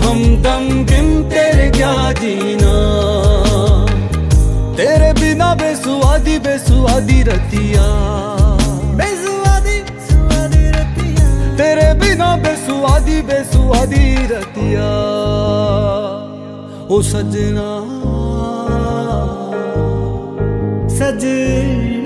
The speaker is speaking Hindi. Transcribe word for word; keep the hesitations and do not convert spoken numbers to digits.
हमदम बिन तेरे क्या जीना, तेरे बिना बेसुआदी बेसुआदी रतिया, बेसुआदी बेसुआदी रतिया, तेरे बिना बेसुआदी बेसुआदी रतिया। ओ सजना सजना